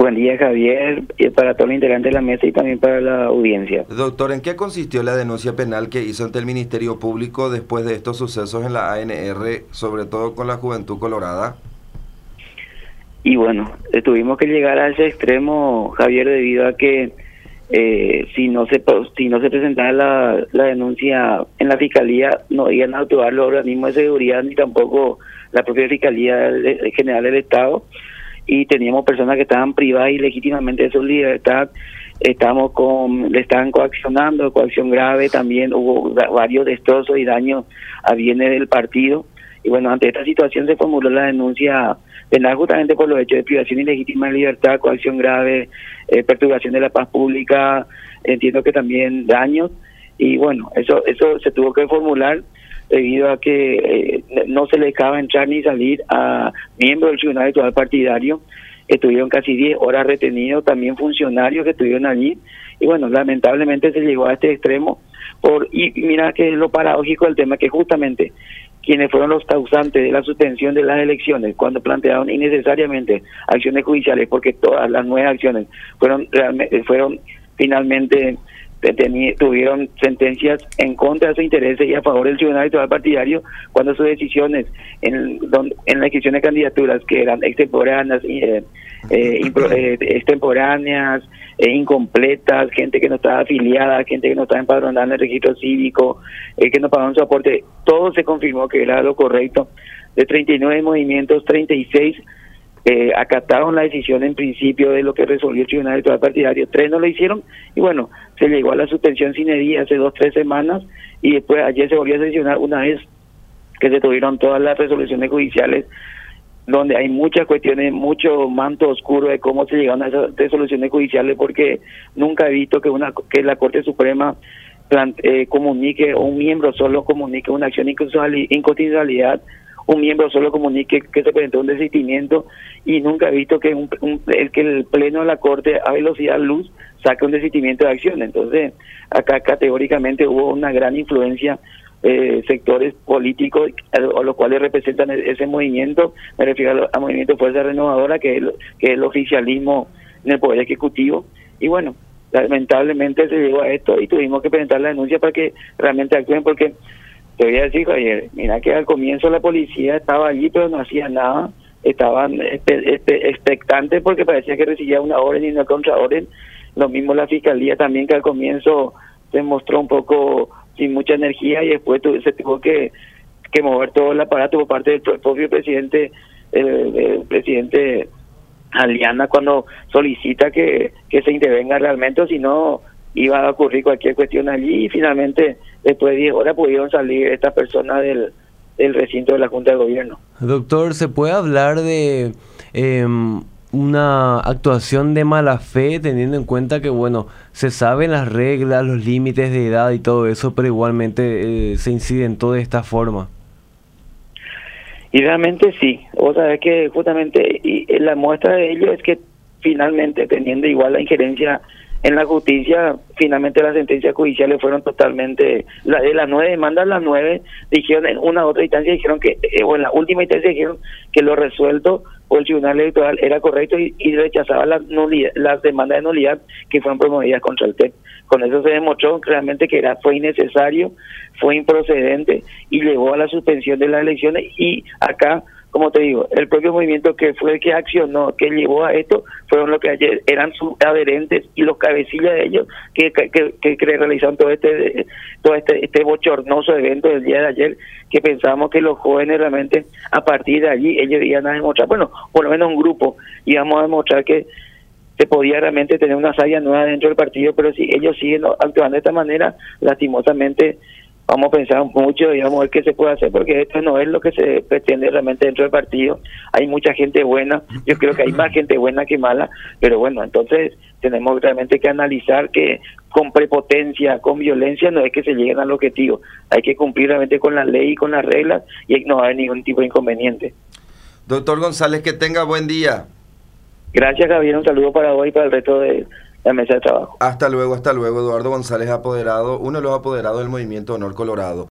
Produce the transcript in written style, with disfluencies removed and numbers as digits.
Buen día, Javier, y para todos los integrantes de la mesa y también para la audiencia. Doctor, ¿en qué consistió la denuncia penal que hizo ante el Ministerio Público después de estos sucesos en la ANR, sobre todo con la Juventud Colorada? Y bueno, tuvimos que llegar a ese extremo, Javier, debido a que si no se presentaba la denuncia en la Fiscalía, no iban a actuar los organismos de seguridad ni tampoco la propia Fiscalía General del Estado. Y teníamos personas que estaban privadas ilegítimamente de su libertad, le estaban coacción grave, también hubo varios destrozos y daños a bienes del partido. Y bueno, ante esta situación se formuló la denuncia penal justamente por los hechos de privación ilegítima de libertad, coacción grave, perturbación de la paz pública, entiendo que también daños. Y bueno, eso se tuvo que formular debido a que no se le dejaba entrar ni salir a miembros del Tribunal Electoral Partidario. Estuvieron casi 10 horas retenidos, también funcionarios que estuvieron allí. Y bueno, lamentablemente se llegó a este extremo. Y mira que es lo paradójico del tema, que justamente quienes fueron los causantes de la suspensión de las elecciones, cuando plantearon innecesariamente acciones judiciales, porque todas las 9 acciones fueron finalmente tuvieron sentencias en contra de sus intereses y a favor del Tribunal Electoral Partidario, cuando sus decisiones en la inscripción de candidaturas que eran extemporáneas, incompletas, gente que no estaba afiliada, gente que no estaba empadronada en el registro cívico, que no pagaban su aporte, todo se confirmó que era lo correcto. De 39 movimientos, 36 acataron la decisión en principio de lo que resolvió el Tribunal Electoral Partidario, 3 no lo hicieron, y bueno, se llegó a la suspensión sine die hace 2-3 semanas, y después ayer se volvió a sesionar una vez que se tuvieron todas las resoluciones judiciales, donde hay muchas cuestiones, mucho manto oscuro de cómo se llegaron a esas resoluciones judiciales, porque nunca he visto que la Corte Suprema comunique, o un miembro solo comunique una acción de inconstitucionalidad, un miembro solo comunique que se presentó un desistimiento, y nunca he visto que el Pleno de la Corte a velocidad luz saque un desistimiento de acción. Entonces, acá categóricamente hubo una gran influencia sectores políticos a los cuales representan ese movimiento. Me refiero al movimiento Fuerza Renovadora, que es el oficialismo en el Poder Ejecutivo. Y bueno, lamentablemente se llegó a esto y tuvimos que presentar la denuncia para que realmente actúen, porque te voy a decir, Javier, mira que al comienzo la policía estaba allí pero no hacía nada, estaban expectantes porque parecía que recibía una orden y una contraorden. Lo mismo la Fiscalía también, que al comienzo se mostró un poco sin mucha energía, y después se tuvo que mover todo el aparato por parte del propio presidente, el presidente Aliana, cuando solicita que se intervenga realmente, o si no iba a ocurrir cualquier cuestión allí. Y finalmente, después de 10 horas, pudieron salir estas personas del recinto de la Junta de Gobierno. Doctor, ¿se puede hablar de una actuación de mala fe, teniendo en cuenta que, bueno, se saben las reglas, los límites de edad y todo eso, pero igualmente se incidentó de esta forma? Y realmente sí, vos sabés que justamente la muestra de ello es que finalmente, teniendo igual la injerencia en la justicia, finalmente las sentencias judiciales fueron totalmente, de las 9 demandas, las 9 dijeron en una u otra instancia, dijeron que, o en la última instancia dijeron que lo resuelto por el Tribunal Electoral era correcto, y rechazaba las demandas de nulidad que fueron promovidas contra el TEP. Con eso se demostró realmente que fue innecesario, fue improcedente y llevó a la suspensión de las elecciones. Y acá, como te digo, el propio movimiento que fue el que accionó, que llevó a esto, fueron los que ayer eran sus adherentes y los cabecillas de ellos que realizaron todo este bochornoso evento del día de ayer, que pensábamos que los jóvenes realmente a partir de allí ellos iban a demostrar, bueno, por lo menos un grupo, íbamos a demostrar que se podía realmente tener una savia nueva dentro del partido. Pero si ellos siguen actuando de esta manera, lastimosamente vamos a pensar mucho y vamos a ver qué se puede hacer, porque esto no es lo que se pretende realmente dentro del partido. Hay mucha gente buena, yo creo que hay más gente buena que mala, pero bueno, entonces tenemos realmente que analizar que con prepotencia, con violencia, no es que se lleguen al objetivo. Hay que cumplir realmente con la ley y con las reglas, y no va a haber ningún tipo de inconveniente. Doctor González, que tenga buen día. Gracias, Javier, un saludo para vos y para el resto de la mesa de trabajo. Hasta luego, Eduardo González, uno de los apoderados del Movimiento Honor Colorado.